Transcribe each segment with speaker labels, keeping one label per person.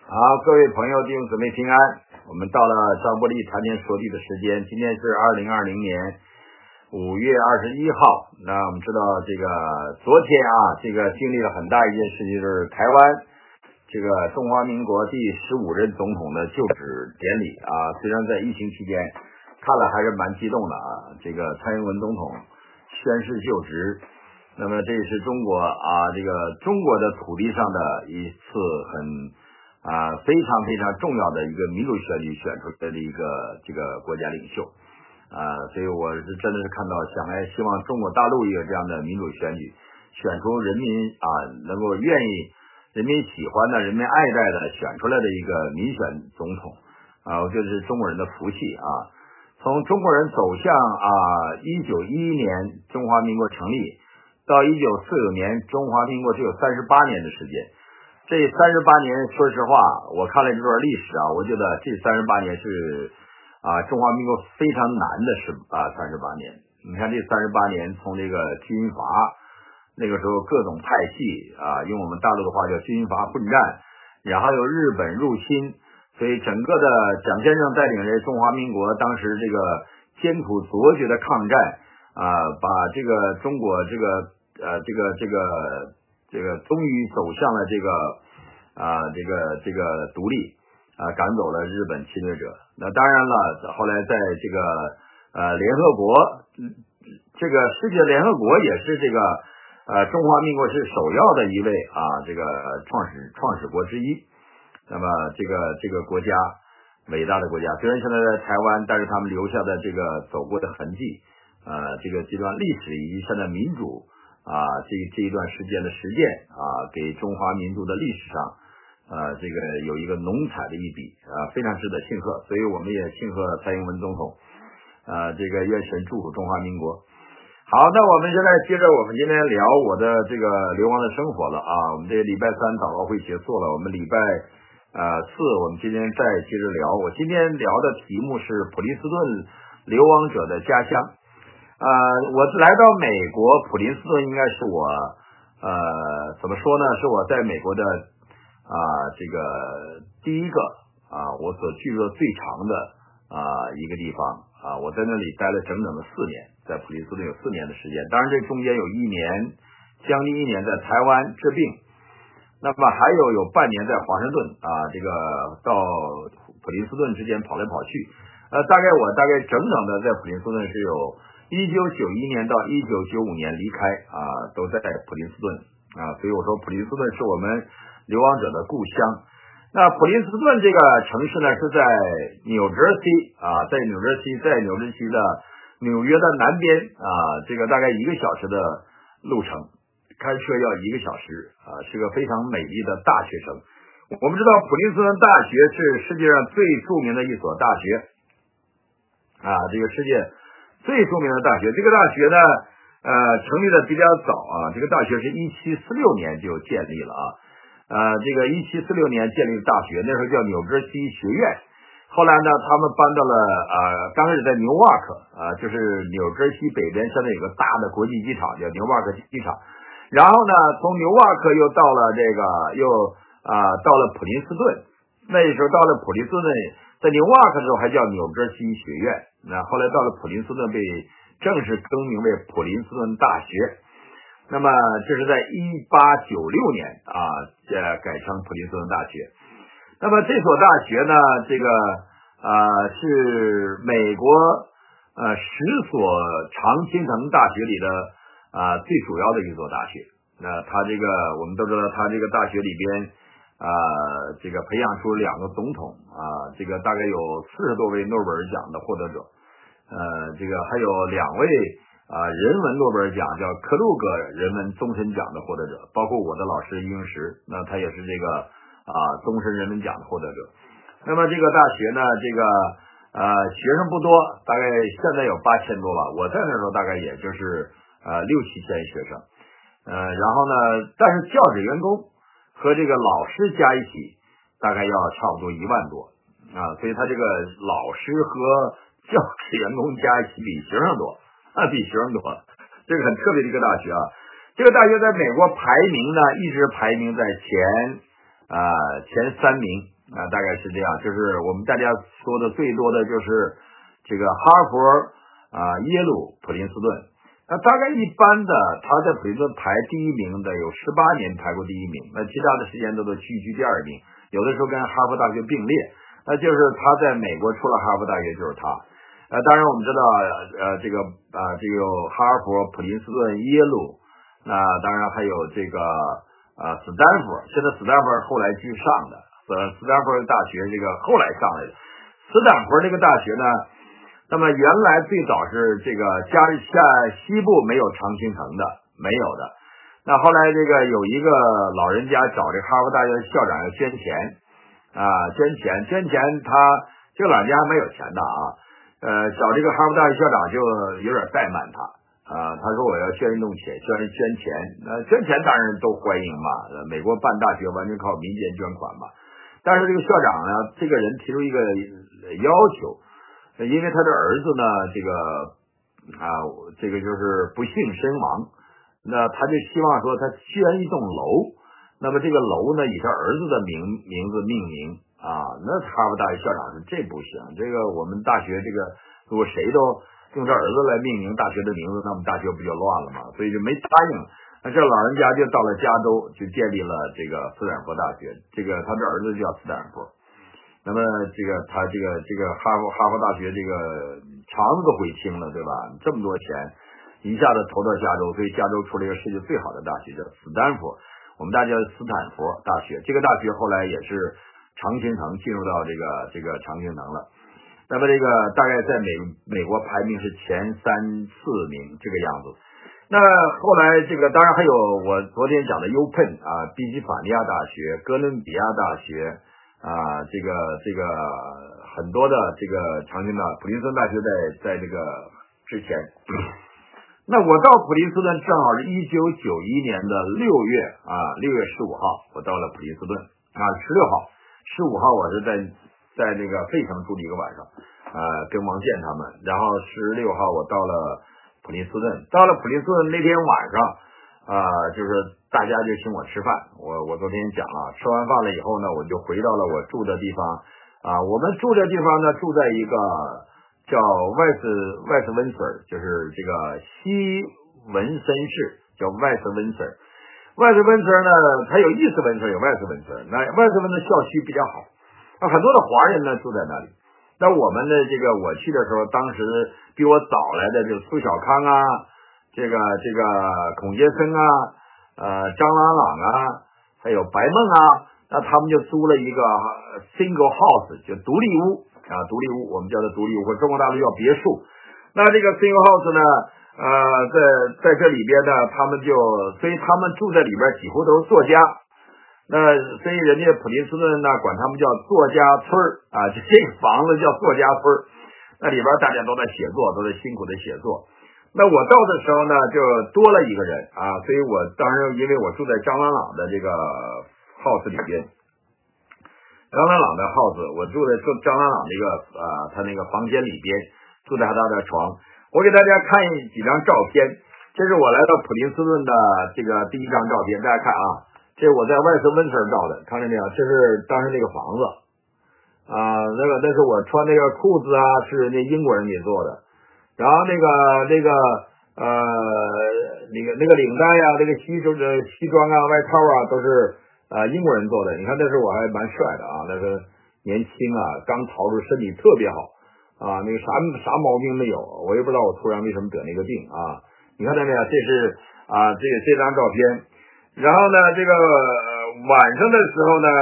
Speaker 1: 好，各位朋友、弟兄姊妹平安。我们到了张伯利谈天说地的时间，今天是2020年5月21号。那我们知道昨天经历了很大一件事情，就是台湾中华民国第15任总统的就职典礼虽然在疫情期间看了还是蛮激动的蔡英文总统宣誓就职。那么这是中国中国的土地上的一次非常非常重要的一个民主选举选出来的一个国家领袖所以我是真的是看到希望中国大陆也有这样的民主选举，选出人民能够愿意人民喜欢的人民爱戴的选出来的一个民选总统我觉得是中国人的福气从中国人走向1911年中华民国成立到1949年中华民国只有38年的时间。这38年说实话我看了这段历史我觉得这38年是中华民国非常难的38年。你看这38年从这个军阀那个时候各种派系用我们大陆的话叫军阀混战，然后有日本入侵，所以整个的蒋先生带领着中华民国当时这个艰苦卓绝的抗战把中国终于走向了独立赶走了日本侵略者。那当然了，后来在联合国世界联合国也是中华民国是首要的一位创始国之一。那么这个国家伟大的国家，虽然现在在台湾，但是他们留下的走过的痕迹这段历史以及现在民主这一段时间的实践给中华民族的历史上有一个浓彩的一笔非常值得庆贺。所以我们也庆贺蔡英文总统愿神祝福中华民国。好，那我们现在接着我们今天聊我的流亡的生活了我们这礼拜三祷告会结束了，我们礼拜四我们今天再接着聊。我今天聊的题目是普林斯顿流亡者的家乡。我来到美国普林斯顿应该是我怎么说呢，是我在美国的第一个我所居住的最长的一个地方我在那里待了整整的4年，在普林斯顿有4年的时间。当然这中间有将近1年在台湾治病，那么还有半年在华盛顿到普林斯顿之间跑来跑去。我大概整整的在普林斯顿是有1991年到1995年离开都在普林斯顿所以我说普林斯顿是我们流亡者的故乡。那普林斯顿这个城市呢是在纽泽西在纽泽西的纽约的南边大概1个小时的路程，开车要1个小时是个非常美丽的大学城。我们知道普林斯顿大学是世界上最著名的一所大学这个世界最著名的大学。这个大学呢成立的比较早这个大学是1746年就建立了1746年建立的大学，那时候叫纽泽西学院。后来呢他们搬到了刚开始在纽瓦克就是纽泽西北边现在有个大的国际机场叫纽瓦克机场，然后呢从纽瓦克又到了到了普林斯顿。那时候到了普林斯顿，在纽瓦克的时候还叫纽泽西学院，那后来到了普林斯顿被正式更名为普林斯顿大学。那么这是在1896年改成普林斯顿大学。那么这所大学呢是美国10所常青藤大学里的最主要的一所大学。那我们都知道它这个大学里边培养出2个总统大概有40多位诺贝尔奖的获得者还有2位人文诺贝尔奖叫克鲁格人文终身奖的获得者，包括我的老师殷实，那他也是终身人文奖的获得者。那么这个大学呢学生不多，大概现在有8000多吧，我在那时候大概也就是6-7千学生然后呢但是教职员工和老师加一起大概要差不多1万多所以他老师和教职员工加一起比学生多这个很特别的一个大学这个大学在美国排名呢一直排名在前3名大概是这样，就是我们大家说的最多的就是这个哈佛耶鲁、普林斯顿。那大概一般的他在普林斯顿排第一名的有18年排过第一名，那其他的时间都居第二名，有的时候跟哈佛大学并列，那就是他在美国除了哈佛大学就是他。当然我们知道这个哈佛、普林斯顿、耶鲁，那当然还有这个斯坦福，现在斯坦福后来居上的，斯坦福大学这个后来上来的。斯坦福这个大学呢，那么原来最早是这个西部没有常青藤的，没有的。那后来这个有一个老人家找这个哈佛大学的校长要捐钱他这个老人家还没有钱的找这个哈佛大学校长就有点怠慢他他说我要捐运动钱，捐钱，捐钱当然都欢迎嘛，美国办大学完全靠民间捐款嘛。但是这个校长呢，这个人提出一个要求，因为他的儿子呢，这个就是不幸身亡，那他就希望说他捐一栋楼，那么这个楼呢以他儿子的名字命名那哈佛大学校长说这不行，这个我们大学这个如果谁都用他儿子来命名大学的名字，那么大学不就乱了吗？所以就没答应。那这老人家就到了加州，就建立了这个斯坦福大学，这个他的儿子叫斯坦福。那么他这个哈佛大学这个肠子都悔青了，对吧？这么多钱一下子投到加州，所以加州出了一个世界最好的大学叫斯坦福，我们大家斯坦福大学。这个大学后来也是常青藤进入到这个常青藤了。那么这个大概在美国排名是前3、4名这个样子。那后来这个当然还有我昨天讲的UPenn宾夕法尼亚大学、哥伦比亚大学这个很多的这个常青藤，普林斯顿大学在这个之前。那我到普林斯顿正好是1991年的6月15号，我到了普林斯顿16号我是在那个费城住了一个晚上跟王健他们，然后16号我到了普林斯顿。到了普林斯顿那天晚上就是大家就请我吃饭，我昨天讲了，吃完饭了以后呢，我就回到了我住的地方我们住的地方呢，住在一个叫West Windsor， 就是这个西文森市，叫 West Windsor。West Windsor 呢，它有East Windsor，有West Windsor。那 West Windsor 校区比较好，很多的华人呢住在那里。那我们的我去的时候，当时比我早来的就是苏小康这个孔杰森张朗朗还有白梦那他们就租了一个 single house， 就独立屋我们叫它独立屋，或中国大陆叫别墅。那这个 single house 呢在这里边呢，所以他们住在里边几乎都是作家。那所以人家普林斯顿呢管他们叫作家村这个房子叫作家村。那里边大家都在写作，都在辛苦的写作。那我到的时候呢就多了一个人所以我当时因为我住在张朗朗的这个 house 里边，张朗朗的 house 我住在张朗朗这个他那个房间里边，住在他的床。我给大家看几张照片，这是我来到普林斯顿的这个第一张照片，大家看这是我在West Windsor照的，看见没有？这是当时那个房子那是我穿那个裤子是人家英国人给做的，然后那个领带那个西装外套都是英国人做的。你看那时候我还蛮帅的那个年轻刚逃出，身体特别好那个啥毛病没有，我也不知道我突然为什么得那个病你看到没有？这是这张照片。然后呢这个晚上的时候呢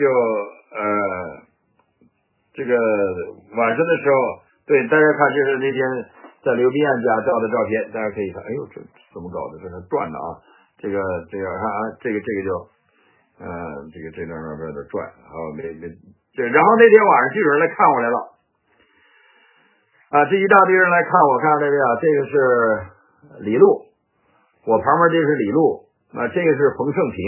Speaker 1: 晚上的时候，对大家看，这是那天在刘宾案家照的照片，大家可以看。哎呦，这怎么搞的？这是转的这个看这个就这张照片的转然后那天晚上就有人来看我来了这一大堆人来看我，看这个这个是李路，我旁边这是李路，这个是冯胜平，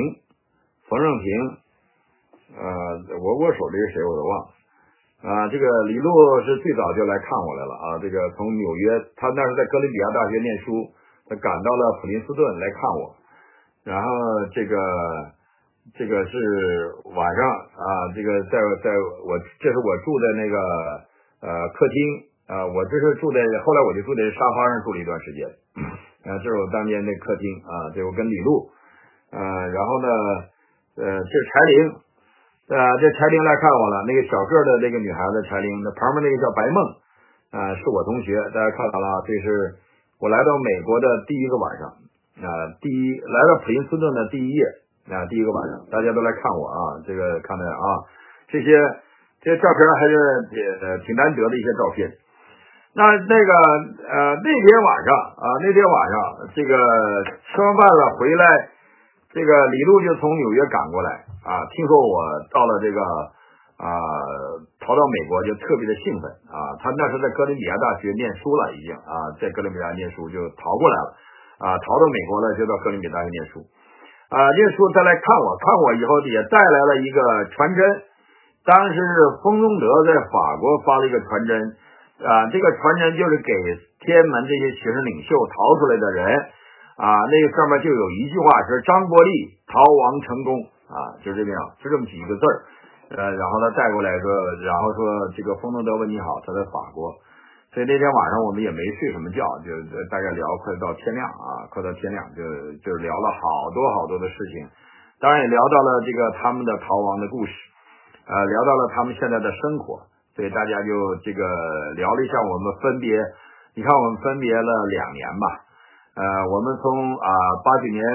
Speaker 1: 我手这是谁我都忘了这个李路是最早就来看我来了这个从纽约，他那是在哥伦比亚大学念书，他赶到了普林斯顿来看我。然后这个这个是晚上这个这是我住的那个客厅我这是住在后来我就住在沙发上住了一段时间这是我当年的客厅这我跟李璐然后呢这是柴玲这柴玲来看我了，那个小个的那个女孩子柴玲，那旁边那个叫白梦是我同学，大家看到了，这是我来到美国的第一个晚上来到普林斯顿的第一夜第一个晚上，大家都来看我这个看到这些照片还是挺难得的一些照片。那个那天晚上这个吃完饭了回来，这个李璐就从纽约赶过来听说我到了这个逃到美国就特别的兴奋他那时在哥伦比亚大学念书了已经在哥伦比亚念书就逃过来了逃到美国了就到哥伦比亚大学念书念书再来看我以后也带来了一个传真，当时是封宗德在法国发了一个传真这个传真就是给天安门这些学生领袖逃出来的人那个上面就有一句话是张伯苔逃亡成功就这么样，就这么几个字然后他带过来说，然后说这个封宗德问你好，他在法国，所以那天晚上我们也没睡什么觉，就大概聊快到天亮就聊了好多的事情，当然也聊到了这个他们的逃亡的故事聊到了他们现在的生活，所以大家就这个聊了一下我们分别，你看我们分别了2年吧我们从89年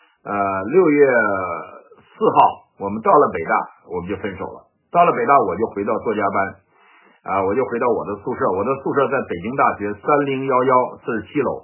Speaker 1: 6月4号我们到了北大我们就分手了，到了北大我就回到作家班我就回到我的宿舍在北京大学301147楼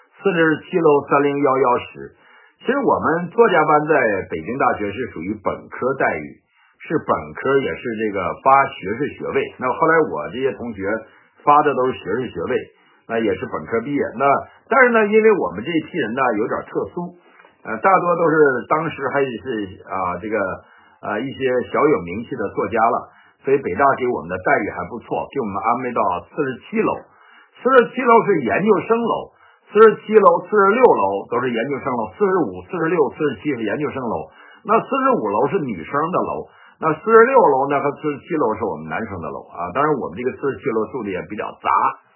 Speaker 1: 47楼3011室。其实我们作家班在北京大学是属于本科待遇，是本科也是这个发学士学位，那后来我这些同学发的都是学士学位，那也是本科毕业，那但是呢因为我们这一批人呢有点特殊大多都是当时还是这个一些小有名气的作家了，所以北大给我们的待遇还不错，给我们安排到47楼47楼是研究生楼47楼46楼都是研究生楼45 46 47是研究生楼，那45楼是女生的楼，那46楼呢和47楼是我们男生的楼当然我们这个47楼住的也比较杂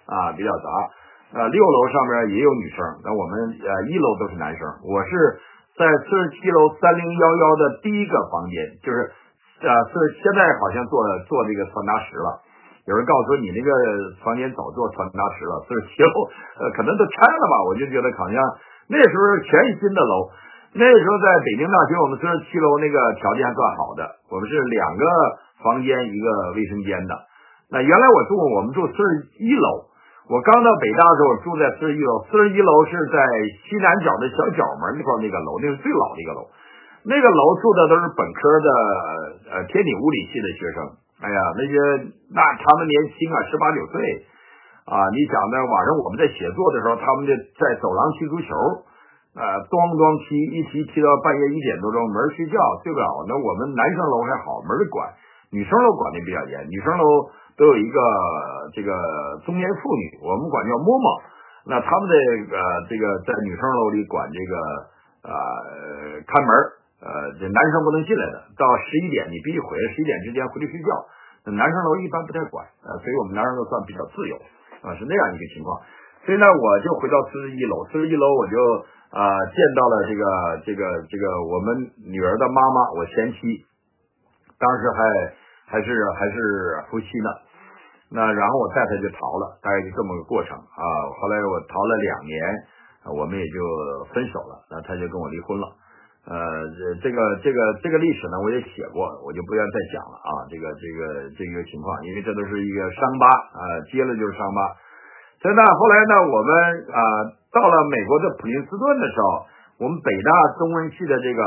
Speaker 1: 6楼上面也有女生，那我们1楼都是男生，我是在47楼3011的第一个房间，就是现在好像做这个传达室了，有人告诉说你那个房间早做传达室了47楼可能都拆了吧，我就觉得好像那时候全新的楼，那时候在北京大学我们47楼那个条件还算好的，我们是2个房间1个卫生间的，那原来我们住41楼，我刚到北大的时候住在41楼，41楼是在西南角的小角门那块那个楼，那是最老的一个楼，那个楼住的都是本科的天体物理系的学生，那他们年轻18、19岁你想呢晚上我们在写作的时候，他们就在走廊踢足球咣踢一踢到半夜1点多钟，没人睡觉睡不了，那我们男生楼还好，没人管，女生楼管的比较严，女生楼都有一个这个中年妇女，我们管叫嬷嬷，那他们这个在女生楼里管这个看门这男生不能进来的，到11点你必须回来，11点之间回去睡觉，男生楼一般不太管所以我们男生楼算比较自由是那样一个情况，所以呢我就回到41楼41楼我就见到了这个我们女儿的妈妈，我前妻，当时还是夫妻呢，那然后我带他就逃了，大概就这么个过程后来我逃了2年我们也就分手了，那他就跟我离婚了这个历史呢我也写过，我就不愿再讲了这个情况，因为这都是一个伤疤接了就是伤疤。所以呢后来呢我们到了美国的普林斯顿的时候，我们北大中文系的这个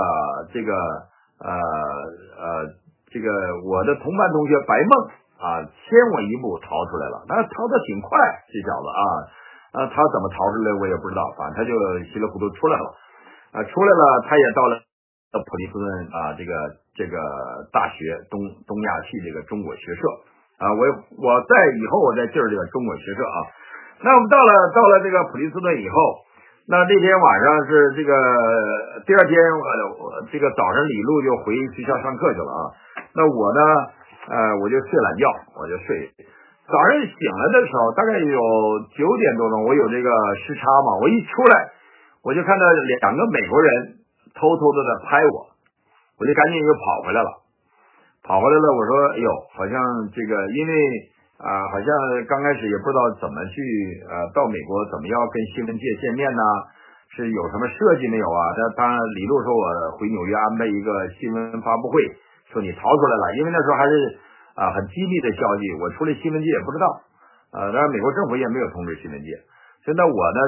Speaker 1: 我的同班同学白梦先我一步逃出来了，但是逃得挺快，这小子他怎么逃出来我也不知道，反正他就稀里糊涂出来了出来了，他也到了普林斯顿这个大学东亚系这个中国学社我以后我再进入这个中国学社那我们到了这个普林斯顿以后， 那天晚上是这个第二天我这个早上李璐就回学校上课去了啊。那我呢我就睡懒觉，我就睡。早上醒来的时候大概有9点多钟，我有这个时差嘛，我一出来我就看到2个美国人偷偷的在拍我，我就赶紧又跑回来了。我说哎呦，好像这个因为好像刚开始也不知道怎么去到美国怎么要跟新闻界见面呢，是有什么设计没有啊？当然李璐说我回纽约安排一个新闻发布会，说你逃出来了，因为那时候还是很机密的消息，我出来新闻界也不知道，当然美国政府也没有通知新闻界，所以呢我呢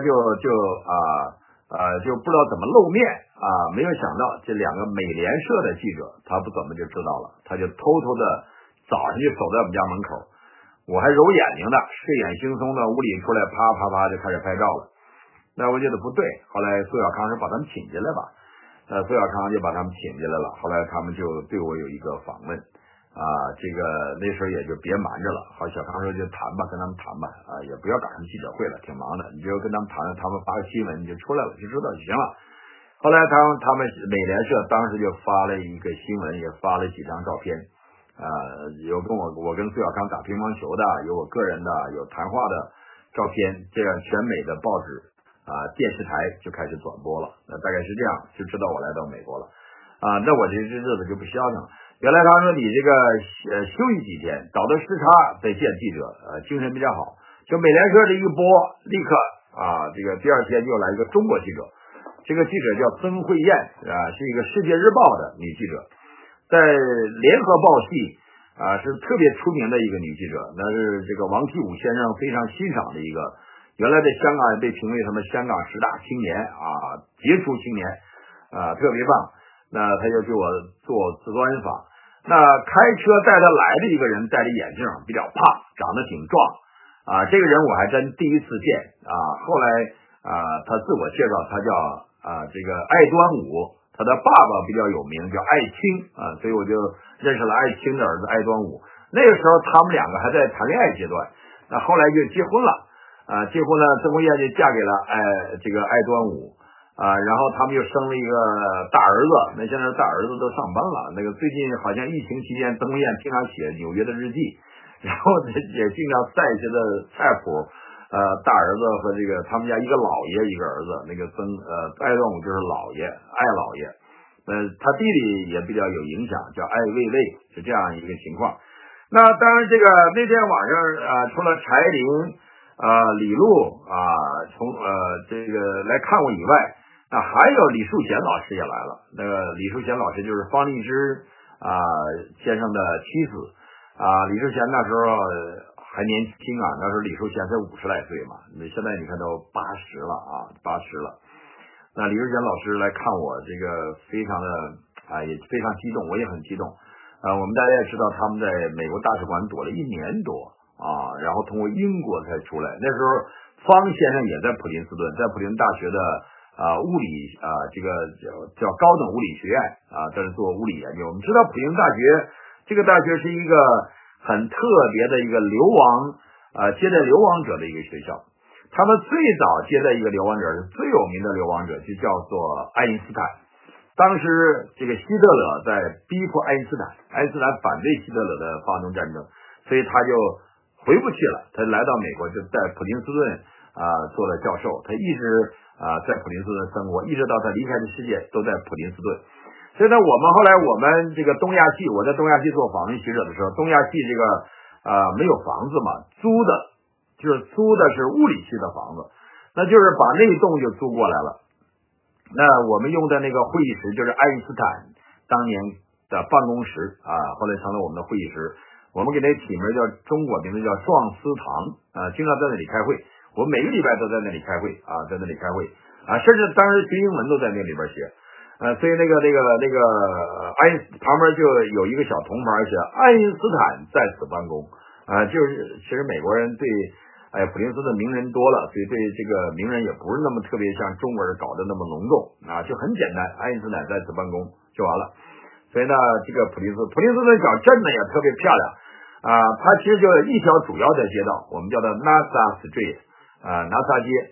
Speaker 1: 就不知道怎么露面没有想到这2个美联社的记者他不怎么就知道了，他就偷偷的早上就守在我们家门口，我还揉眼睛的，睡眼惺忪的屋里出来啪啪啪就开始拍照了。那我觉得不对，后来苏小康说把他们请进来吧，苏小康就把他们请进来了，后来他们就对我有一个访问这个那时候也就别瞒着了，好，小康说就谈吧，跟他们谈吧也不要赶上记者会了，挺忙的，你就跟他们谈，他们发个新闻你就出来了，就知道就行了。后来他们美联社当时就发了一个新闻，也发了几张照片有跟我跟苏小康打乒乓球的，有我个人的，有谈话的照片，这样全美的报纸电视台就开始转播了，那大概是这样，就知道我来到美国了那我这日子就不消停了。原来他说你这个休息几天，倒腾时差再见记者精神比较好，就美联社这一播立刻这个第二天就来一个中国记者，这个记者叫曾慧燕是一个世界日报的女记者，在联合报系是特别出名的一个女记者，那是这个王启武先生非常欣赏的一个，原来在香港也被评为什么香港10大青年杰出青年特别棒。那他就给我做自专访，那开车带他来的一个人戴着眼镜，比较胖，长得挺壮这个人我还真第一次见后来他自我介绍他叫这个爱端午，他的爸爸比较有名叫爱卿所以我就认识了爱卿的儿子爱端午。那个时候他们2个还在谈恋爱阶段，那后来就结婚了结婚了，曾慧燕就嫁给了这个爱端午然后他们又生了一个大儿子，那现在大儿子都上班了，那个最近好像疫情期间曾慧燕经常写纽约的日记，然后也经常晒一些的菜谱大儿子和这个他们家一个老爷一个儿子，那个爱端午就是老爷爱老爷他弟弟也比较有影响，叫爱卫卫，是这样一个情况。那当然这个那天晚上除了柴玲李璐从这个来看我以外，那还有李树贤老师也来了。那个李树贤老师就是方励之先生的妻子李树贤那时候还年轻那时候李树贤才50来岁嘛，现在你看都80了80了。那李树贤老师来看我，这个非常的也非常激动，我也很激动我们大家也知道他们在美国大使馆躲了1年多然后通过英国才出来。那时候方先生也在普林斯顿，在普林大学的物理这个叫高等物理学院在这做物理研究。我们知道普林大学这个大学是一个很特别的一个接待流亡者的一个学校。他们最早接待一个流亡者是最有名的流亡者，就叫做爱因斯坦。当时这个希特勒在逼迫爱因斯坦反对希特勒的发动战争，所以他就回不去了，他来到美国就在普林斯顿做了教授，他一直在普林斯顿生活，一直到他离开的世界都在普林斯顿。所以呢我们这个东亚系，我在东亚系做访问学者的时候，东亚系这个没有房子嘛，租的是物理系的房子，那就是把那一栋就租过来了。那我们用的那个会议室就是爱因斯坦当年的办公室后来成了我们的会议室，我们给那起名叫中国名字叫壮思堂经常在那里开会，我们每个礼拜都在那里开会在那里开会甚至当时学英文都在那里边学所以那个旁边就有一个小铜牌写爱因斯坦在此办公就是其实美国人对普林斯顿名人多了，所以对这个名人也不是那么特别像中国人搞得那么隆重就很简单，爱因斯坦在此办公就完了。所以呢这个普林斯顿小镇呢也特别漂亮它其实就一条主要的街道，我们叫它 NASA Street NASA 街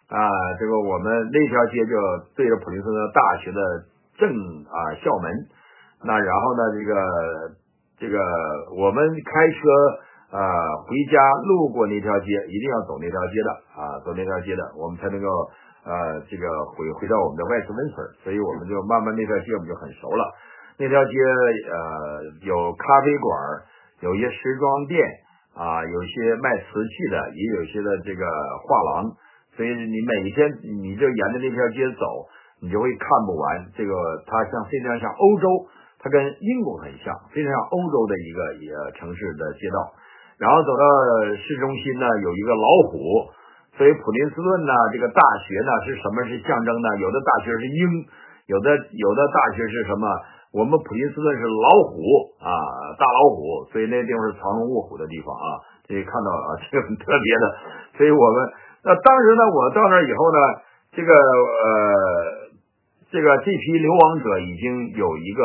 Speaker 1: 这个我们那条街就对着普林斯顿大学的正校门。那然后呢，这个我们开车回家路过那条街，一定要走那条街的走那条街的，我们才能够这个回到我们的Westminster，所以我们就慢慢那条街我们就很熟了。那条街有咖啡馆，有一些时装店有一些卖瓷器的，也有一些的这个画廊，所以你每天你就沿着那条街走，你就会看不完。这个它非常像欧洲，它跟英国很像，非常像欧洲的一个城市的街道。然后走到市中心呢，有一个老虎，所以普林斯顿呢这个大学呢是什么是象征呢？有的大学是鹰，有的大学是什么？我们普林斯顿是老虎大老虎，所以那地方是藏龙卧虎的地方这看到这个很特别的。所以我们当时呢，我到那以后呢，这批流亡者已经有一个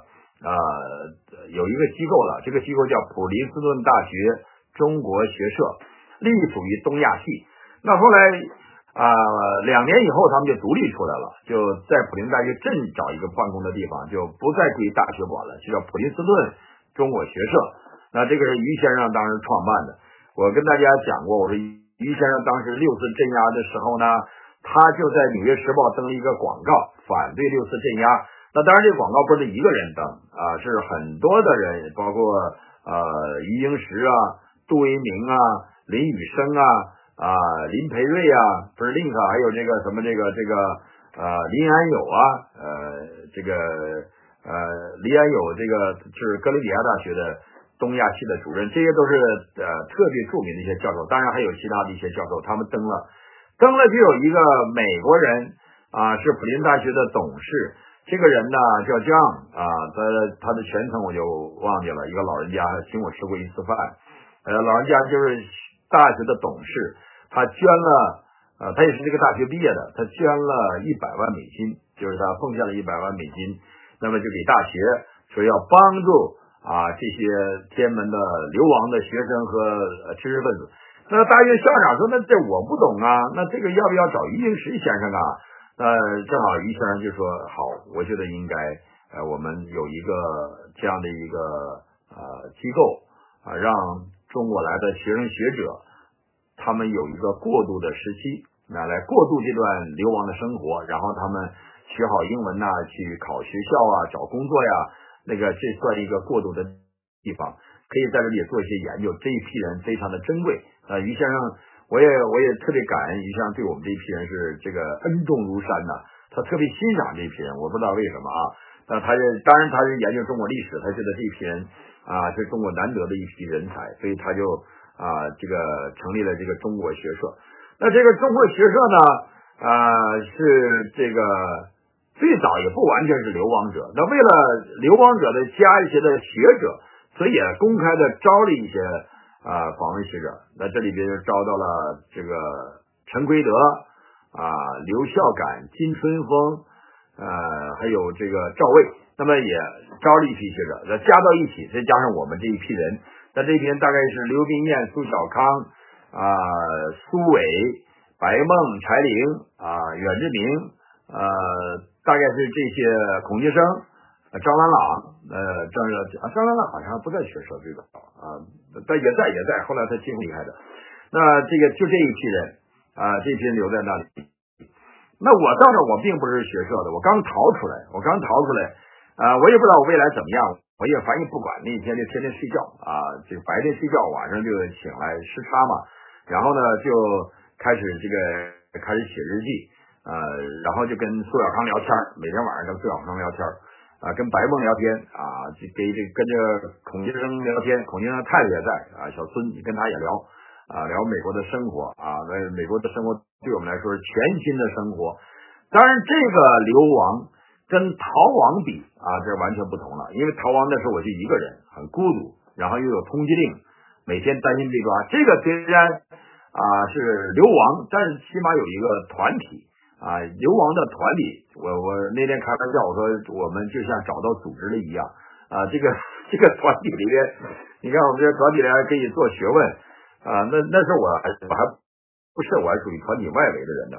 Speaker 1: 机构了，这个机构叫普林斯顿大学中国学社，隶属于东亚系。那后来2年以后他们就独立出来了，就在普林大学镇找一个办公的地方，就不再归大学管了，就叫普林斯顿中国学社。那这个是于先生当时创办的。我跟大家讲过，我说于先生当时6次镇压的时候呢，他就在《纽约时报》登了一个广告，反对6次镇压。那当然这个广告不是一个人登是很多的人，包括余英时杜维明林宇生林培瑞不是Link，还有这个什么这个林安友林安友这个是哥伦比亚大学的东亚系的主任，这些都是特别著名的一些教授，当然还有其他的一些教授，他们登了就有一个美国人是普林大学的董事，这个人呢叫John他的全称我就忘记了，一个老人家请我吃过一次饭，老人家就是大学的董事，他捐了他也是这个大学毕业的，他捐了100万美金，就是他奉献了100万美金，那么就给大学说要帮助这些天安门的流亡的学生和知识分子。那大学校长说，那这我不懂那这个要不要找于英时先生正好于先生就说好，我觉得应该我们有一个这样的一个机构让中国来的学生学者他们有一个过渡的时期来过渡这段流亡的生活，然后他们学好英文去考学校找工作这算一个过渡的地方，可以在这里做一些研究。这一批人非常的珍贵于先生我也特别感恩于先生对我们这一批人是这个恩重如山他特别欣赏这一批人，我不知道为什么当然他是研究中国历史，他觉得这一批人是中国难得的一批人才，所以他就这个成立了这个中国学社。那这个中国学社呢是这个最早也不完全是流亡者，那为了流亡者的加一些的学者，所以也公开的招了一些访问学者。那这里边就招到了这个陈奎德刘孝感金春风还有这个赵卫，那么也招了一批学者，那加到一起再加上我们这一批人，那这一批人大概是刘宾彦苏小康苏伟白梦柴玲阮志明大概是这些孔接生张兰朗张兰朗好像不在学社最早但也在后来他挺厉害的。那这个就这一批人这批人留在那里。那我到那我并不是学社的，我刚逃出来我也不知道我未来怎么样，我也反正不管，那天就天天睡觉这个白天睡觉，晚上就醒来时差嘛，然后呢就开始写日记然后就跟苏小康聊天，每天晚上跟苏小康聊天跟白梦聊天就跟这个孔接生聊天，孔接生太太也在小孙你跟他也聊聊美国的生活美国的生活对我们来说是全新的生活。当然这个流亡跟逃亡比这完全不同了，因为逃亡的时候我就一个人很孤独，然后又有通缉令，每天担心被抓。这个虽然是流亡，但是起码有一个团体流亡的团体。我那天开玩笑，我说我们就像找到组织了一样这个团体里边，你看我们这个团体里还可以做学问那时候我还不是，我还属于团体外围的人的。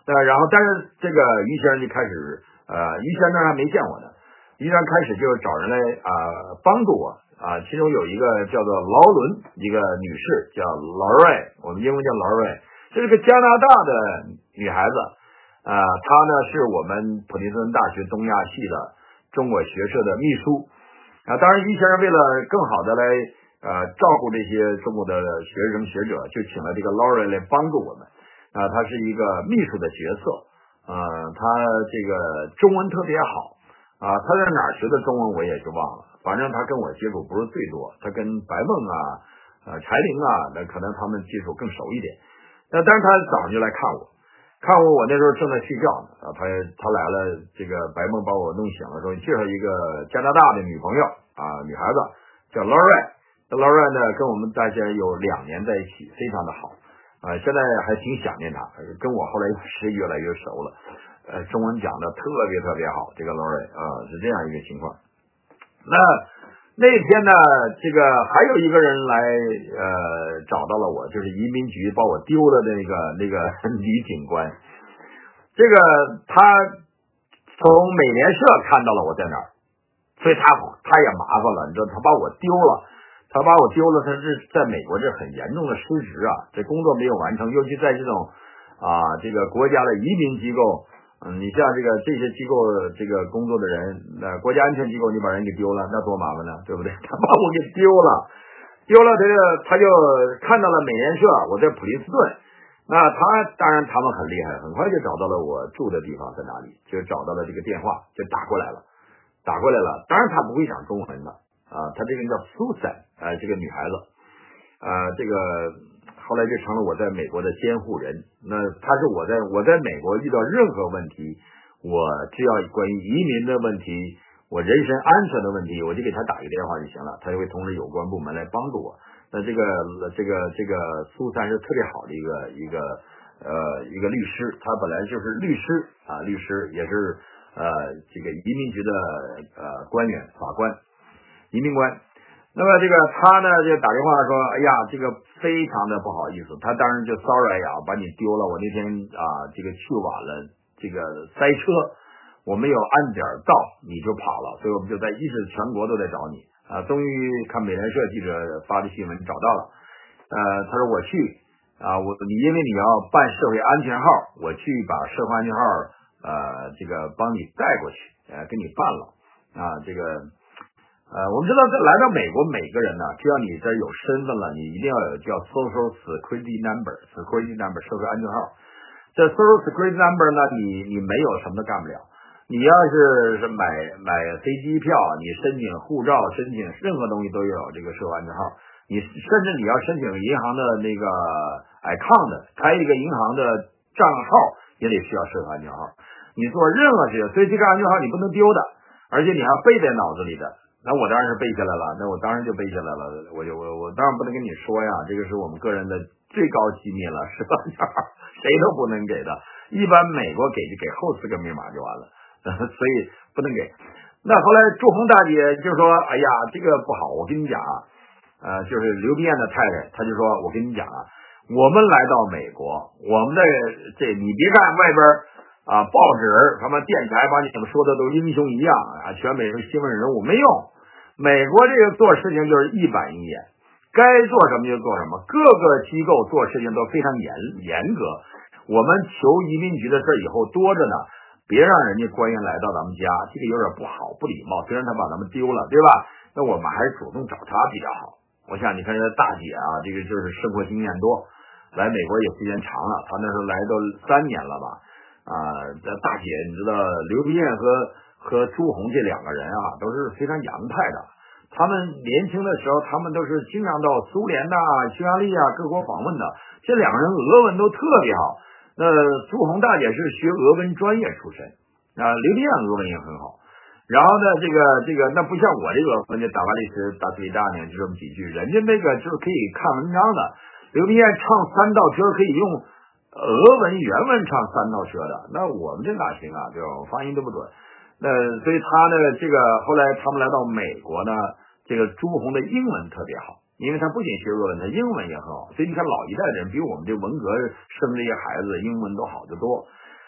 Speaker 1: 然后但是这个于先生就开始于先生还没见我呢，于先生开始就找人来帮助我其中有一个叫做劳伦，一个女士叫劳瑞，我们英文叫劳瑞，这是个加拿大的女孩子她呢是我们普林斯顿大学东亚系的中国学社的秘书当然于先生为了更好的来照顾这些中国的学生学者，就请了这个劳瑞来帮助我们他是一个秘书的角色他这个中文特别好他在哪儿学的中文我也就忘了，反正他跟我接触不是最多，他跟白梦柴玲那可能他们接触更熟一点。但是他早上就来看我那时候正在睡觉呢他来了，这个白梦把我弄醒了，说介绍一个加拿大的女朋友女孩子叫劳瑞，劳瑞呢跟我们大家有2年在一起，非常的好现在还挺想念他，跟我后来是越来越熟了中文讲的特别特别好，这个劳瑞是这样一个情况。那天呢这个还有一个人来找到了我，就是移民局把我丢了的那个女警官，这个他从美联社看到了我在哪儿，所以他也麻烦了，你知道他把我丢了，他是在美国这很严重的失职这工作没有完成，尤其在这种这个国家的移民机构你像这些机构这个工作的人国家安全机构你把人给丢了，那多麻烦呢，对不对？他把我给丢了他就看到了美联社我在普林斯顿，那当然他们很厉害，很快就找到了我住的地方在哪里，就找到了这个电话，就打过来了。当然他不会讲中文的他这个叫 Susan 这个女孩子这个后来就成了我在美国的监护人。那他是我在美国遇到任何问题，我只要关于移民的问题，我人身安全的问题，我就给他打一个电话就行了，他就会通知有关部门来帮助我。那这个苏珊是特别好的一个律师，他本来就是律师也是这个移民局的官员法官移民官。那么这个他呢就打电话说，哎呀这个非常的不好意思，他当然就 sorry 把你丢了，我那天这个去晚了，这个塞车我没有按点到你就跑了，所以我们就在一直全国都在找你终于看美联社记者发的新闻找到了他说我去你因为你要办社会安全号，我去把社会安全号这个帮你带过去给你办了这个我们知道来到美国每个人呢，只要你这有身份了，你一定要有叫 Social Security Number 社会安全号。这 Social Security Number 呢你没有什么都干不了，你要是买飞机票，你申请护照，申请任何东西都有这个社会安全号，你甚至你要申请银行的那个 account 开一个银行的账号也得需要社会安全号，你做任何事情，所以这个安全号你不能丢的，而且你还背在脑子里的。那我当然是背下来了，那我当然就背下来了，我当然不能跟你说呀，这个是我们个人的最高机密了，社会安全号谁都不能给的，一般美国给就给后4个密码就完了所以不能给。那后来朱红大姐就说，哎呀这个不好，我跟你讲就是刘碧燕的太太，她就说我跟你讲我们来到美国，我们的你别看外边报纸什么电台把你们说的都英雄一样全美是新闻人物，没用。美国这个做事情就是一板一眼，该做什么就做什么，各个机构做事情都非常严格。我们求移民局的事以后多着呢，别让人家官员来到咱们家，这个有点不好不礼貌，虽然他把咱们丢了对吧，那我们还是主动找他比较好。我想你看这大姐这个就是生活经验多，来美国也时间长了，她那时候来都3年了吧这大姐你知道刘碧燕和朱红这2个人都是非常洋派的，他们年轻的时候他们都是经常到苏联匈牙利各国访问的，这2个人俄文都特别好。那朱红大姐是学俄文专业出身刘碧燕俄文也很好，然后呢这个那不像我这个俄文就打巴利斯打嘴大呢就这么几句，人家那个就是可以看文章的，刘碧燕唱3道车可以用俄文原文唱3道车的，那我们这哪行对吧，发音都不准。那所以他呢这个后来他们来到美国呢，这个朱红的英文特别好，因为他不仅学俄文，他英文也很好，所以你看老一代人比我们这文革生这些孩子英文都好得多。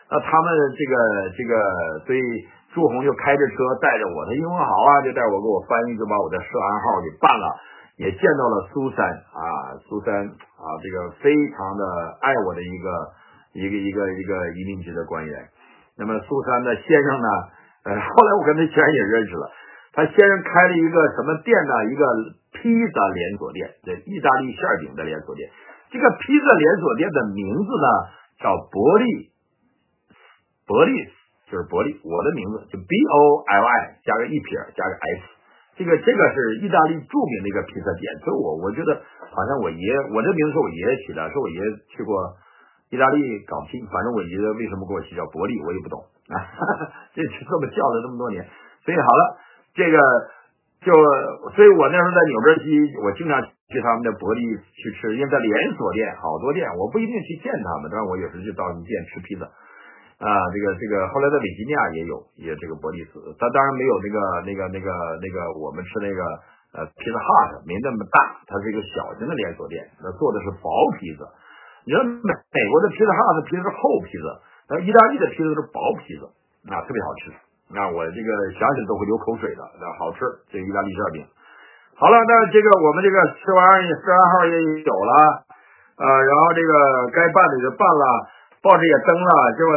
Speaker 1: 他们所以朱红就开着车带着我，他英文好啊，就带我给我翻译，就把我的涉案号给办了，也见到了苏珊这个非常的爱我的一个移民局的官员。那么苏珊的先生呢，后来我跟他先生也认识了，他先生开了一个什么店呢？一个披萨连锁店，这意大利馅饼的连锁店。这个披萨连锁店的名字呢叫伯利就是伯利，我的名字就 BOLI 加个一撇加个 S， 这个是意大利著名的一个披萨店。所以我觉得好像我这名字是我爷爷起的，是我爷爷去过意大利搞拼，反正我爷爷为什么给我起叫伯利我也不懂啊，这么叫了这么多年。所以好了，所以我那时候在纽约西，我经常去他们的伯利去吃，因为在连锁店好多店，我不一定去见他们，但是我有时就到他们店吃披萨。后来在维吉尼亚也这个伯利斯，它当然没有我们吃那个披萨 hut 没那么大，它是一个小型的连锁店，那做的是薄披萨。你说美国的披萨 hut 披萨是厚披萨，但意大利的披萨是薄披萨特别好吃。那我这个想起来都会流口水的，好吃，这个意大利馅饼。好了，那我们吃完涉案号也有了，然后该办的就办了，报纸也登了，结果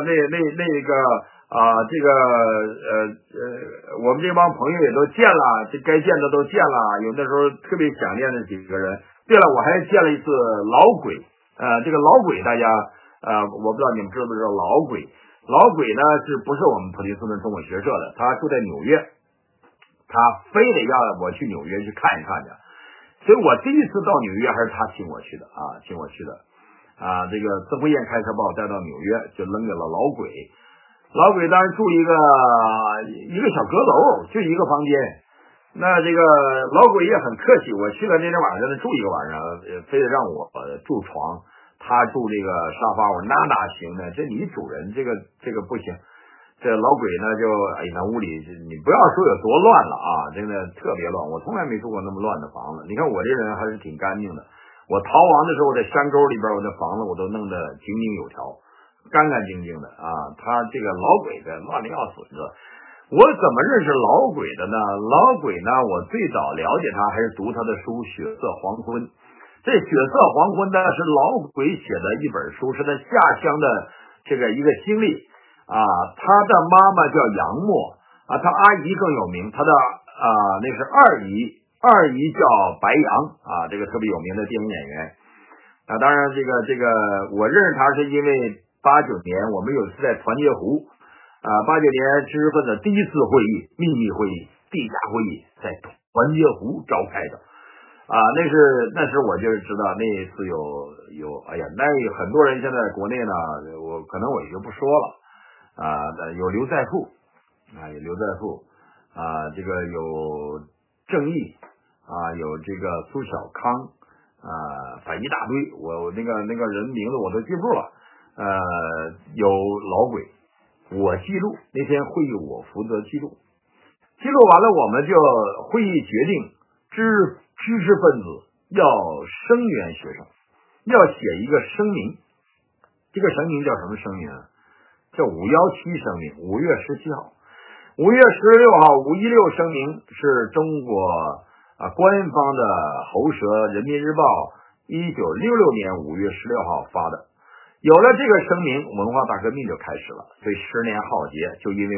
Speaker 1: 我们这帮朋友也都见了，这该见的都见了，有的时候特别想念的几个人。对了，我还见了一次老鬼，这个老鬼大家我不知道你们知不知道老鬼。老鬼呢不是我们普林斯顿中文学社的，他住在纽约，他非得要我去纽约去看一看去，所以我第一次到纽约还是他请我去的。这个曾慧燕开车把我带到纽约，就扔给了老鬼。老鬼当时住一个小阁楼，就一个房间。那这个老鬼也很客气，我去了那天晚上住一个晚上，非得让我住床。他住这个沙发，我哪行呢？这你主人这个不行。这老鬼呢那屋里你不要说有多乱了啊，真的特别乱，我从来没住过那么乱的房子。你看我这人还是挺干净的，我逃亡的时候在山沟里边，我的房子我都弄得井井有条，干干净净的啊。他这个老鬼的乱的要死，你知道。我怎么认识老鬼的呢？老鬼呢，我最早了解他还是读他的书《血色黄昏》。这血色黄昏呢是老鬼写的一本书，是他下乡的一个经历他的妈妈叫杨默他阿姨更有名，他的那是二姨叫白杨这个特别有名的电影演员当然我认识他是因为89年我们有一次在团结湖89年知识分子第一次会议，秘密会议，地下会议在团结湖召开的那时我就知道那一次有那很多人现在国内呢，可能我也就不说了有刘在富有刘在富有郑毅有苏小康反一大堆，我那个人名字我都记不住了有老鬼，我记录那天会议我负责记录完了，我们就会议决定知识分子要声援学生，要写一个声明。这个声明叫什么声明叫517声明。5月17号5月16号516声明是中国官方的喉舌人民日报1966年5月16号发的。有了这个声明，文化大革命就开始了，所以10年浩劫就因为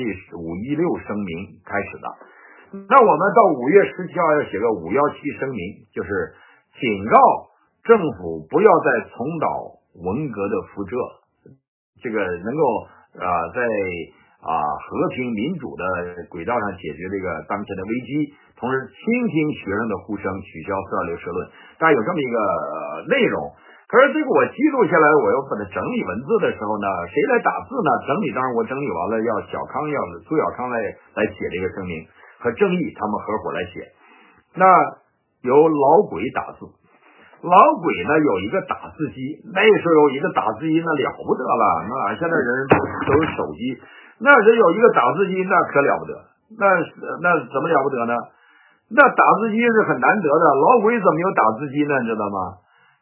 Speaker 1: 516声明开始的。那我们到5月17号要写个517声明，就是警告政府不要再重蹈文革的覆辙，能够在和平民主的轨道上解决当前的危机，同时倾听学生的呼声，取消426社论，大概有这么一个内容。可是我记录下来，我又把它整理文字的时候呢，谁来打字呢？整理当然我整理完了，要苏小康来写这个声明，和郑毅他们合伙来写。那由老鬼打字，老鬼呢有一个打字机，那时候有一个打字机那了不得了，那现在人都有手机，那时有一个打字机那可了不得，那怎么了不得呢？那打字机是很难得的，老鬼怎么有打字机呢？你知道吗？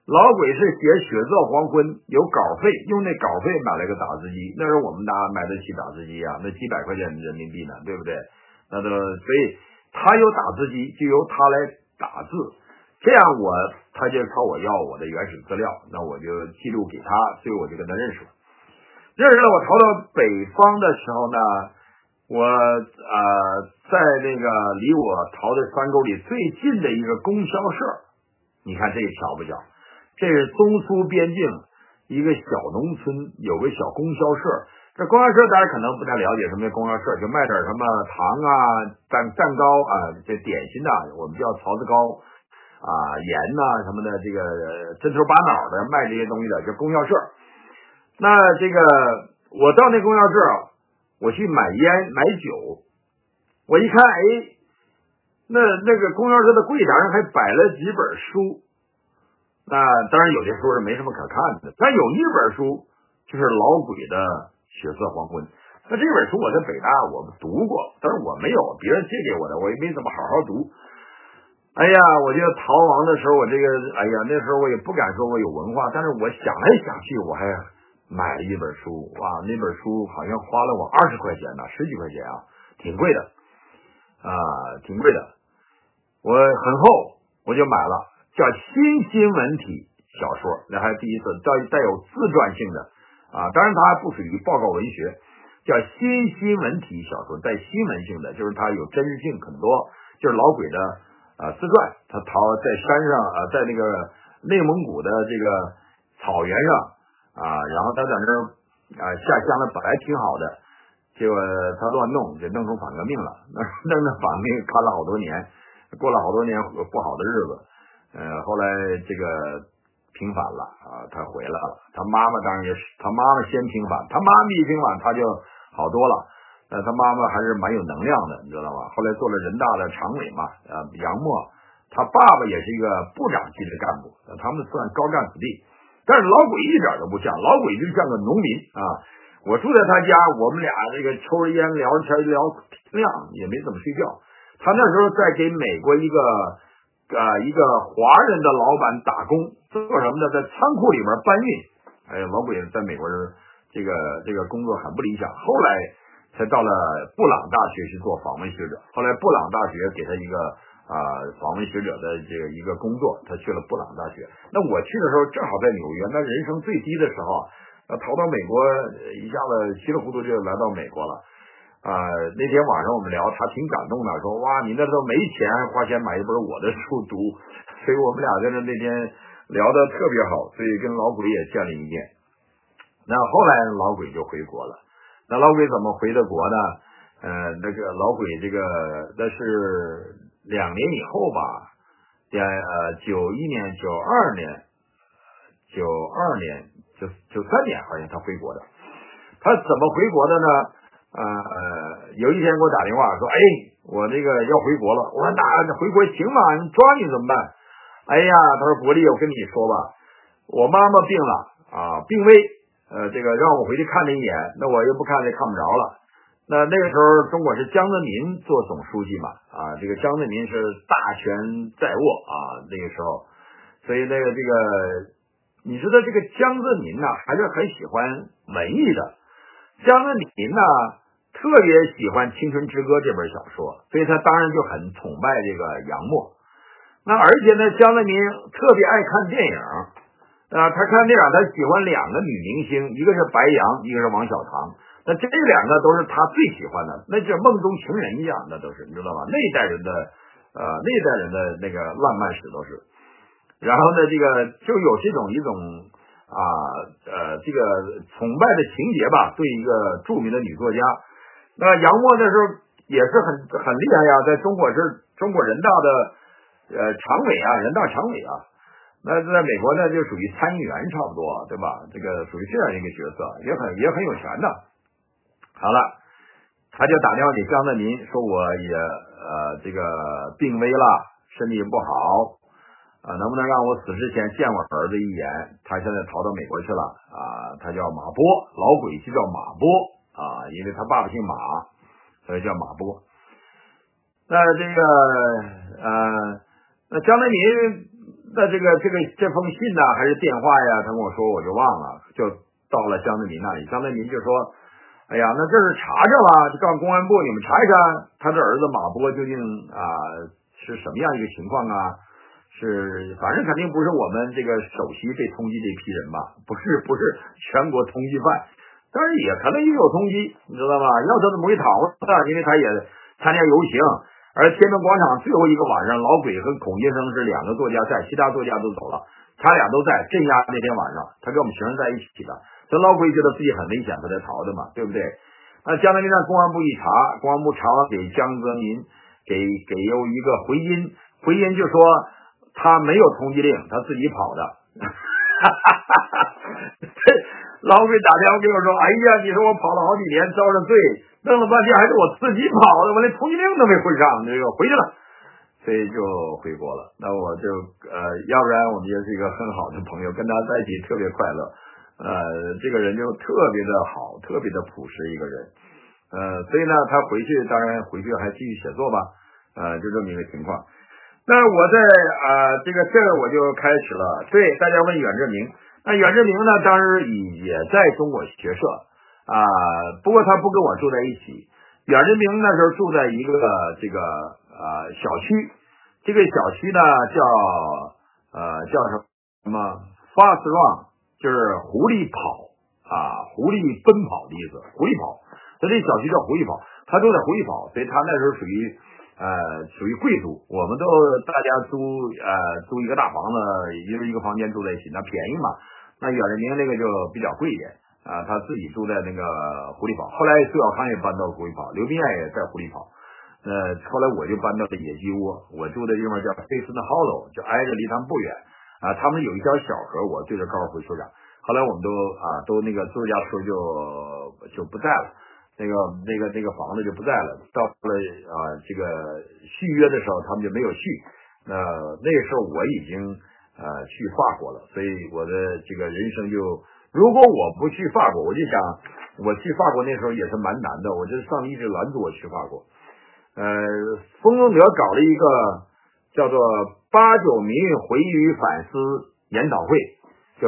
Speaker 1: 老鬼是写《血色黄昏》，有稿费，用那稿费买了个打字机。那时候我们哪买得起打字机啊？那几百块钱人民币呢，对不对？那都所以他有打字机，就由他来打字。这样他就朝我要我的原始资料，那我就记录给他，所以我就跟他认识了。认识了，我逃到北方的时候呢，我在那个离我逃的山沟里最近的一个供销社，你看这巧不巧？这是中苏边境一个小农村有个小供销社，这供销社大家可能不太了解什么叫供销社，就卖点什么糖啊、蛋糕啊，这点心呐，我们叫槽子糕啊、盐呐、什么的，这个针头巴脑的卖这些东西的叫供销社。那这个我到那供销社，我去买烟买酒，我一看，那个供销社的柜台上还摆了几本书。那当然有些书是没什么可看的，但有一本书就是老鬼的《血色黄昏》。那这本书我在北大我读过，但是我没有，别人借给我的，我也没怎么好好读。哎呀，我就逃亡的时候，我这个那时候我也不敢说我有文化，但是我想来想去，我还买了一本书。哇，那本书好像花了我20块钱呢，10几块钱啊，挺贵的挺贵的。我很厚，我就买了。叫新闻体小说，那还第一次带有自传性的当然它还不属于报告文学，叫新闻体小说，带新闻性的，就是它有真实性很多，就是老鬼的自传，他逃在山上在那个内蒙古的这个草原上然后他在那儿下乡了，本来挺好的，结果他乱弄，就弄出反革命了，弄反革命看了好多年，过了好多年不好的日子。后来这个平反了他回来了，他妈妈当然也是，他妈妈先平反，他妈妈一平反他就好多了，他妈妈还是蛮有能量的，你知道吗？后来做了人大的常委嘛，杨默，他爸爸也是一个部长级的干部，他们算高干子弟，但是老鬼一点都不像，老鬼就像个农民我住在他家，我们俩这个抽着烟聊天聊天亮，也没怎么睡觉。他那时候在给美国一个华人的老板打工，做什么呢？在仓库里面搬运。老鬼在美国这个工作很不理想，后来才到了布朗大学去做访问学者。后来布朗大学给他一个访问学者的这个一个工作，他去了布朗大学。那我去的时候正好在纽约，那人生最低的时候逃到美国，一下子稀里糊涂就来到美国了。那天晚上我们聊，他挺感动的，说哇，你那时候没钱花钱买一本我的书读，所以我们俩在那天聊得特别好，所以跟老鬼也见了一面。那后来老鬼就回国了。那老鬼怎么回的国呢？那个老鬼这个那是2年以后吧，91年、92年、93年好像他回国的。他怎么回国的呢？有一天给我打电话说，我这个要回国了。我说那回国行吗？你抓你怎么办？他说伯利，我跟你说吧，我妈妈病了病危，这个让我回去看他一眼，那我又不看也看不着了。那个时候中国是江泽民做总书记嘛这个江泽民是大权在握那个时候，所以这个你知道这个江泽民呢还是很喜欢文艺的。江泽民呢特别喜欢《青春之歌》这本小说，所以他当然就很崇拜这个杨默。那而且呢，江泽民特别爱看电影他看电影他喜欢2个女明星，一个是白杨，一个是王小棠。那这2个都是他最喜欢的，那就梦中情人一样，那都是你知道吧？那一代人的那个浪漫史都是。然后呢，这个就有一种这个崇拜的情节吧，对一个著名的女作家。那杨默那时候也是很厉害呀，在中国是中国人大的常委人大常委那在美国呢就属于参议员差不多，对吧？这个属于这样一个角色，也很有权的。好了，他就打电话给江泽民说，我也这个病危了，身体不好能不能让我死之前见我儿子一眼？他现在逃到美国去了他叫马波，老鬼就叫马波因为他爸爸姓马，所以叫马波。那这个那江泽民那这封信呢，还是电话呀？他跟我说，我就忘了，就到了江泽民那里。江泽民就说：“哎呀，那这是查查吧，就告诉公安部你们查一查，他的儿子马波究竟是什么样一个情况啊？反正肯定不是我们这个首席被通缉这批人吧？不是全国通缉犯，但是也可能也有通缉，你知道吗？要他怎么会逃呢？因为他也参加游行。”而天安门广场最后一个晚上，老鬼和孔金生是2个作家在，其他作家都走了，他俩都在镇压那天晚上，他跟我们学生在一起的。这老鬼觉得自己很危险，他才逃的嘛，对不对？那江泽民让公安部一查，公安部查完给江泽民给有一个回音就说他没有通缉令，他自己跑的。老鬼打电话跟我说：“哎呀，你说我跑了好几年，遭着罪，弄了半天还是我自己跑的，我连通缉令都没混上，这个回去了。”所以就回国了。那我就要不然我们也是一个很好的朋友，跟他在一起特别快乐。这个人就特别的好，特别的朴实一个人。所以呢，他当然回去还继续写作吧。就这么一个情况。那我在这个我就开始了。对，大家问阮志明。那阮志明呢，当时也在中国学社不过他不跟我住在一起。阮志明那时候住在一个小区，这个小区呢叫什么 fast run， 就是狐狸跑狐狸奔跑的意思，狐狸跑。所以这小区叫狐狸跑，他住在狐狸跑，所以他那时候属于贵族，我们都大家租一个大房子，一个房间住在一起，那便宜嘛。那阮志明那个就比较贵一点他自己住在那个狐狸堡。后来苏小康也搬到狐狸堡，刘宾案也在狐狸堡。后来我就搬到了野鸡窝，我住的地方叫菲斯的 Hollow， 就挨着离他们不远他们有一条小河，我对着高尔夫球场。后来我们都那个作家村就不在了，那个房子就不在了。到了这个续约的时候，他们就没有续。那个时候我已经去法国了，所以我的这个人生如果我不去法国，我就想我去法国那时候也是蛮难的，我就是上帝一直拦住我去法国。风中德搞了一个叫做89民运回忆与反思研讨会，叫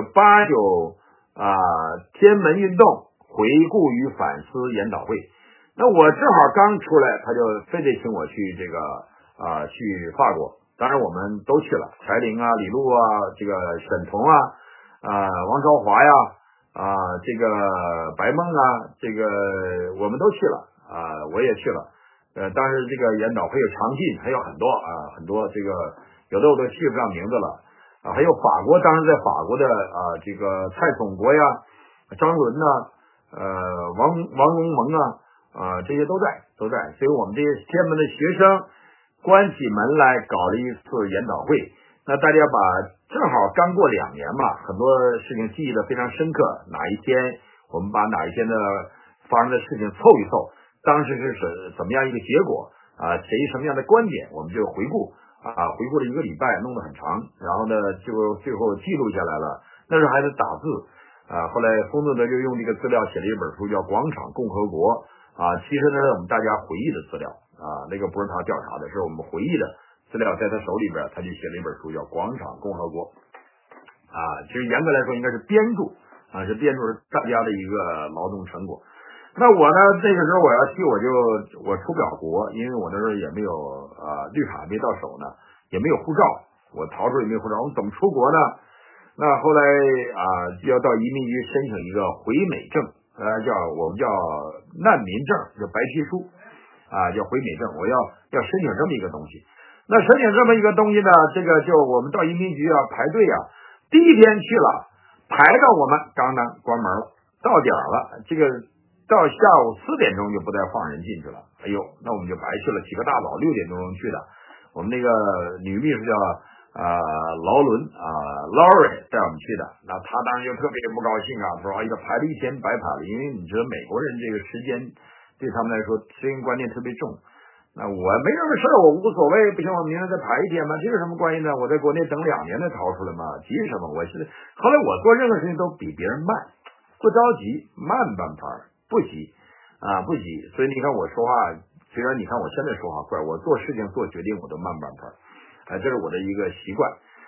Speaker 1: 89天安门运动回顾与反思研讨会。那我正好刚出来，他就非得请我去去法国。当然我们都去了，柴玲李路这个沈彤王朝华呀这个白梦这个我们都去了我也去了。当时这个研讨会有常进，还有很多这个有的我都记不上名字了还有法国，当时在法国的这个蔡总国呀、张伦王荣蒙这些都在，所以我们这些天安门的学生关起门来搞了一次研讨会。那大家正好刚过2年嘛，很多事情记忆的非常深刻。哪一天我们把哪一天的发生的事情凑一凑，当时是怎么样一个结果谁什么样的观点，我们就回顾回顾了1个礼拜，弄得很长，然后呢就最后记录下来了。那时候还是打字后来丰子呢就用这个资料写了一本书叫《广场共和国》其实呢是我们大家回忆的资料那个不是他调查的，是我们回忆的资料，在他手里边他就写了一本书叫《广场共和国》其实严格来说应该是编著是大家的一个劳动成果。那我呢这个时候我要去我出不了国，因为我那时候也没有绿卡没到手呢，也没有护照，我逃出也没有护照，我们怎么出国呢？那后来就要到移民局申请一个回美证我们叫难民证，叫白皮书叫回美证，我要申请这么一个东西。那申请这么一个东西呢，这个就我们到移民局排队第一天去了，排到我们刚刚关门了，到点了，这个到下午4点钟就不再放人进去了。哎呦，那我们就白去了，起个大早6点钟去的。我们那个女秘书叫劳伦Laurie 带我们去的。那他当时就特别不高兴说一个排了1天白排了，因为你知道美国人这个时间对他们来说时间观念特别重。那我没什么事我无所谓，不行我明天再排1天嘛，这有什么关系呢？我在国内等2年才逃出来嘛，急什么？后来我做任何事情都比别人慢，不着急，慢半拍，不急不急。所以你看我说话，虽然你看我现在说话快，我做事情做决定我都慢半拍这是我的一个习惯。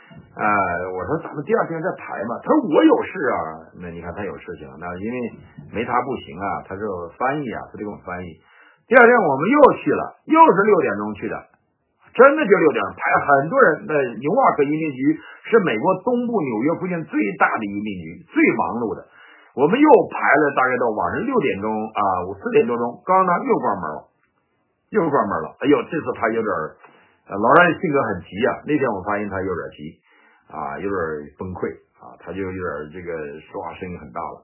Speaker 1: 我说咱们第二天再排嘛，他说我有事啊。那你看他有事情，那因为没他不行啊，他是翻译啊，他得给我们翻译。第二天我们又去了，又是6点钟去的，真的就6点钟排很多人。那纽瓦克移民局是美国东部纽约附近最大的移民局，最忙碌的。我们又排了大概到晚上6点钟啊，4点多钟，刚刚又关门了，哎呦，这次他有点老人性格很急啊。那天我发现他有点急啊，有点崩溃啊，他就有点这个说话声音很大了。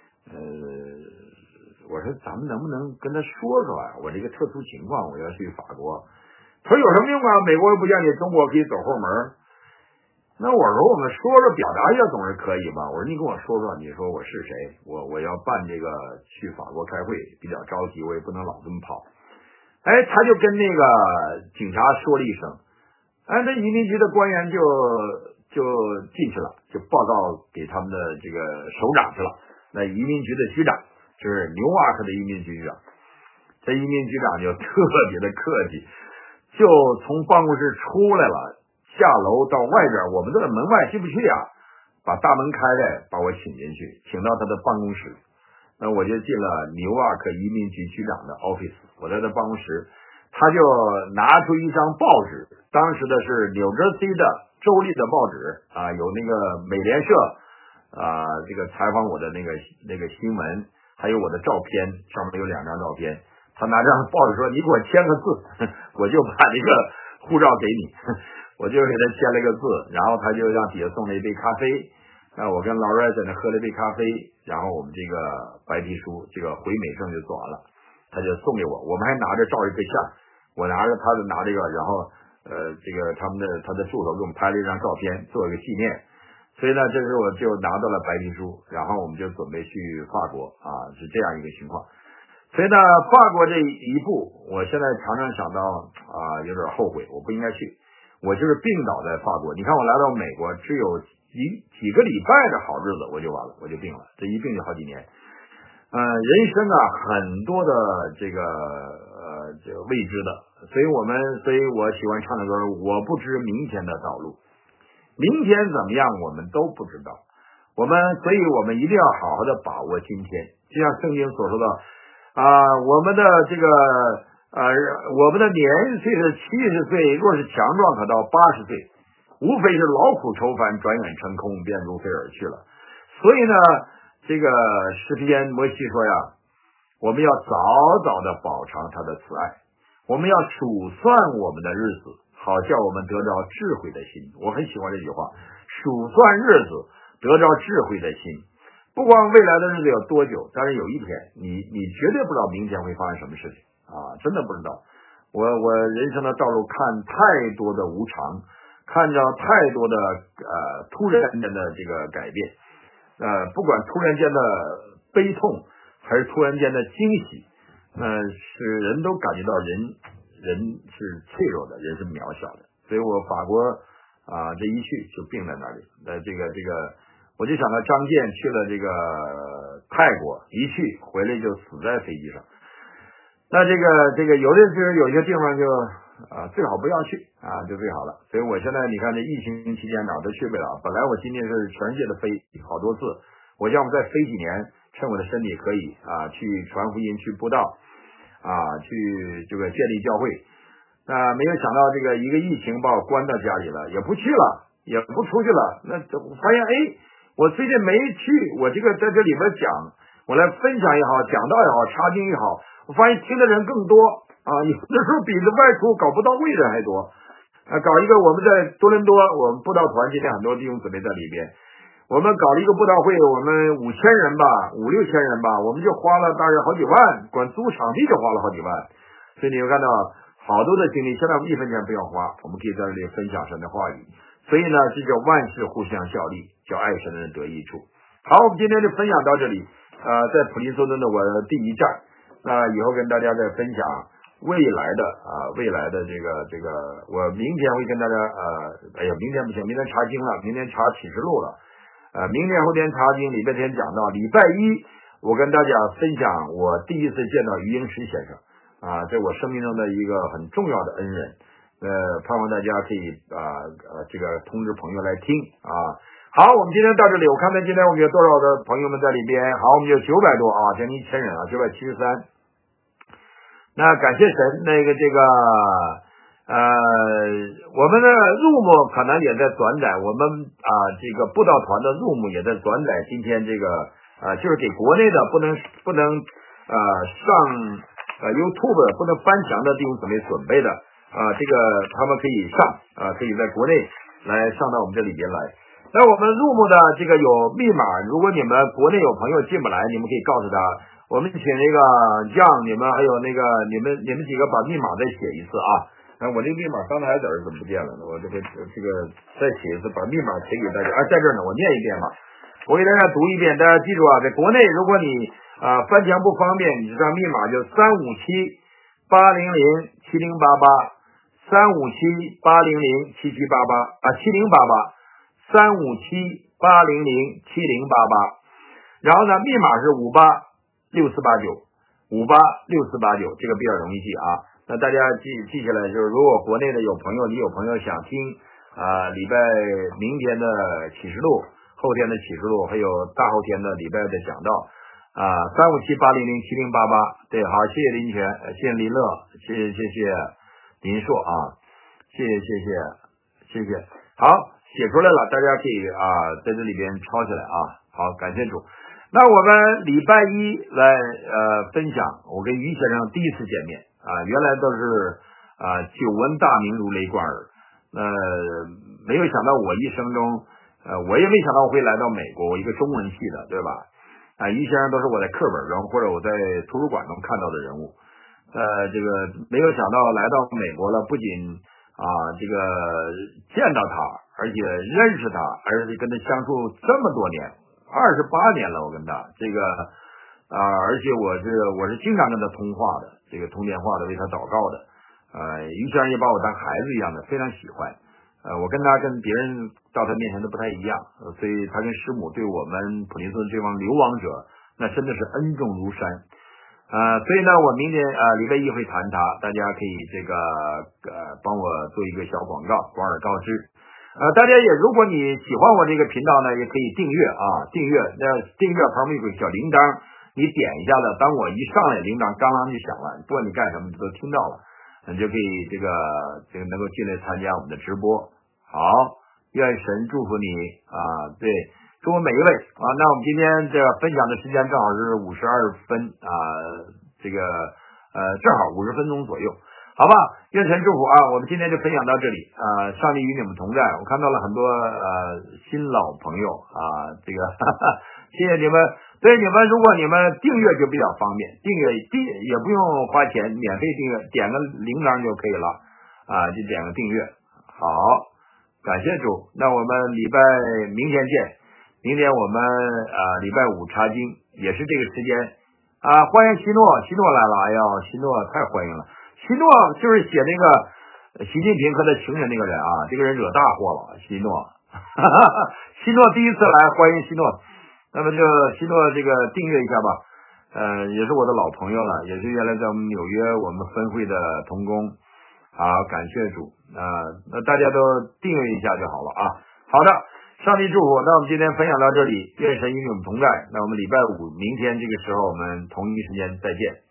Speaker 1: 我说咱们能不能跟他说说啊，我这个特殊情况我要去法国。他说有什么用啊，美国又不见你，中国可以走后门。那我说我们说说表达一下总是可以吧。我说你跟我说说，你说我是谁，我要办这个去法国开会，比较着急，我也不能老这么跑。他就跟那个警察说了一声，那移民局的官员就进去了，就报告给他们的这个首长去了。那移民局的局长就是纽瓦克的移民局局长，这移民局长就特别的客气，就从办公室出来了，下楼到外边，我们都在门外进不去啊，把大门开开，把我请进去，请到他的办公室。那我就进了纽瓦克移民局局长的 office， 我在他办公室，他就拿出一张报纸，当时的是纽泽西的州立的报纸啊，有那个美联社这个采访我的那个新闻，还有我的照片，上面有2张照片。他拿这张报纸说：“你给我签个字，我就把这个护照给你。”我就给他签了个字，然后他就让底下送了一杯咖啡。我跟劳瑞在那喝了杯咖啡，然后我们这个白皮书这个回美证就做完了，他就送给我，我们还拿着照一对相，我拿着他的拿这个，然后这个他的助手给我们拍了一张照片做一个纪念。所以呢，这时我就拿到了白皮书，然后我们就准备去法国啊，是这样一个情况。所以呢，法国这一步，我现在常常想到有点后悔，我不应该去。我就是病倒在法国，你看我来到美国，只有几个礼拜的好日子我就完了，我就病了，这一病就好几年。人生啊，很多的这个未知的，所以我喜欢唱的歌，我不知明天的道路，明天怎么样我们都不知道，所以我们一定要好好的把握今天，就像圣经所说的我们的这个我们的年岁是70岁，若是强壮可到80岁，无非是劳苦愁烦，转眼成空，便如飞而去了。所以呢，这个诗篇摩西说呀，我们要早早的饱尝他的慈爱，我们要数算我们的日子，好叫我们得着智慧的心。我很喜欢这句话，数算日子，得着智慧的心。不光未来的日子有多久，但是有一天你绝对不知道明天会发生什么事情真的不知道。我人生的道路看太多的无常，看到太多的突然间的这个改变，不管突然间的悲痛还是突然间的惊喜，使人都感觉到人是脆弱的，人是渺小的。所以我法国这一去就病在那里。这个我就想到张健去了这个泰国，一去回来就死在飞机上。那这个有些地方就最好不要去就最好了。所以我现在你看这疫情期间哪儿都去不了，本来我今年是全世界的飞好多次，我要么再飞几年，趁我的身体可以去传福音，去布道去这个建立教会。没有想到这个一个疫情把我关到家里了，也不去了，也不出去了。那我发现我最近没去，我这个在这里边讲，我来分享也好，讲道也好，查经也好，我发现听的人更多有的时候比这外出搞不到位的还多。搞一个我们在多伦多，我们布道团今天很多弟兄姊妹在里边，我们搞了一个布道会，我们5000人吧，5、6千人吧，我们就花了大约好几万，光租场地就花了好几万。所以你会看到好多的精力，现在我们1分钱不要花，我们可以在这里分享神的话语。所以呢，这叫万事互相效力，叫爱神的人得益处。好，我们今天就分享到这里。在普利索顿的我的第一站，以后跟大家再分享未来的这个，我明天会跟大家明天不行，明天查经了，明天查启示录了。明天后天查经，礼拜天讲到，礼拜一我跟大家分享我第一次见到于英时先生这我生命中的一个很重要的恩人。 盼望大家可以这个通知朋友来听啊。好，我们今天到这里，我看看今天我们有多少的朋友们在里边。好，我们有900多啊，将近1000人啊，973。那感谢神，我们的入目可能也在转载，我们这个布道团的入目也在转载。今天这个就是给国内的不能上YouTube 不能翻墙的弟兄姊妹准备的这个他们可以上可以在国内来上到我们这里边来。那我们入目的这个有密码，如果你们国内有朋友进不来，你们可以告诉他，我们请那个你们还有那个你们几个把密码再写一次啊。我这个密码刚才在这怎么不见了呢？我这个再写一次，把密码写给大家在这儿呢，我念一遍吧。我给大家读一遍，大家记住在国内如果你翻墙不方便，你知道密码就357-800-7788，357-800-7088，357-800-7088。然后呢，密码是586489，586489，这个比较容易记啊。那大家记下来，就是如果国内的有朋友，你有朋友想听明天的启示录，后天的启示录，还有大后天的礼拜的讲道357-800-7088。对，好，谢谢林泉，谢谢林乐，谢谢林硕啊，谢谢，好，写出来了，大家可以在这里边抄起来啊。好，感谢主。那我们礼拜一来分享，我跟于先生第一次见面原来都是久闻大名如雷贯耳，没有想到我一生中我也没想到我会来到美国，我一个中文系的，对吧？于先生都是我在课本中或者我在图书馆中看到的人物，这个没有想到来到美国了，不仅这个见到他，而且认识他，而且跟他相处这么多年，28年了，我跟他这个而且我是经常跟他通话的，这个通电话的，为他祷告的，于先生也把我当孩子一样的，非常喜欢。我跟他跟别人到他面前都不太一样，所以他跟师母对我们普林斯顿这帮流亡者，那真的是恩重如山。所以呢，我明天礼拜一会谈他，大家可以这个帮我做一个小广而告之。大家也如果你喜欢我这个频道呢，也可以订阅订阅旁边有个小铃铛，你点一下子，当我一上来铃铛刚就响了，不管你干什么你都听到了，你就可以这个能够进来参加我们的直播。好，愿神祝福你对，祝福每一位那我们今天这分享的时间正好是52分这个正好50分钟左右，好吧？愿神祝福我们今天就分享到这里上帝与你们同在。我看到了很多新老朋友这个谢谢你们。所以你们如果你们订阅就比较方便，订阅也不用花钱，免费订阅，点个铃铛就可以了就点个订阅。好，感谢主。那我们明天见。明天我们礼拜5查经，也是这个时间欢迎希诺来了。哎呀，希诺太欢迎了。希诺就是写那个习近平和他情人那个人这个人惹大祸了。希诺希诺第一次来，欢迎希诺。那么就希诺这个订阅一下吧，也是我的老朋友了，也是原来在我们纽约我们分会的同工。好，感谢主那大家都订阅一下就好了好的，上帝祝福。那我们今天分享到这里，愿神与你们同在。那我们礼拜5明天这个时候我们同一时间再见。